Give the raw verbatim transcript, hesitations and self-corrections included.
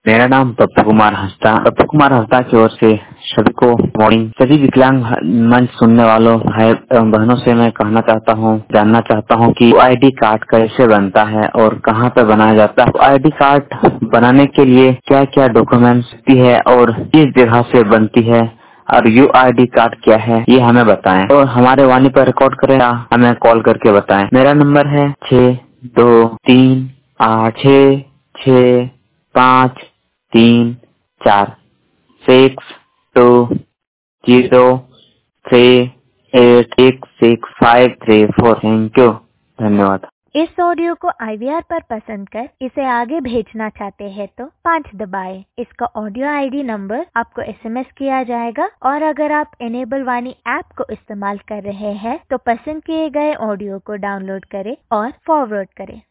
मेरा नाम पप्पू कुमार हंसदा पप्पू कुमार हंसदा की ओर से सभी को मॉर्निंग। सभी विकलांग मंच सुनने वालों भाई एवं बहनों से मैं कहना चाहता हूँ, जानना चाहता हूँ कि आईडी कार्ड कैसे बनता है और कहाँ पे बनाया जाता है। आईडी कार्ड बनाने के लिए क्या क्या डॉक्यूमेंट्स है और किस जगह से बनती है और यू आई डी कार्ड क्या है, ये हमें बताएं और हमारे वाणी पर रिकॉर्ड करें या हमें कॉल करके बताएं। मेरा नंबर है छः दो तीन आठ छः छः पाँच तीन चार six two zero three eight six six five three four. Thank you, धन्यवाद। इस ऑडियो को आई वी आर पर पसंद कर इसे आगे भेजना चाहते हैं तो पाँच दबाएं। इसका ऑडियो आई डी नंबर आपको एस एम एस किया जाएगा और अगर आप एनेबल वाणी ऐप को इस्तेमाल कर रहे हैं तो पसंद किए गए ऑडियो को डाउनलोड करें और फॉरवर्ड करें।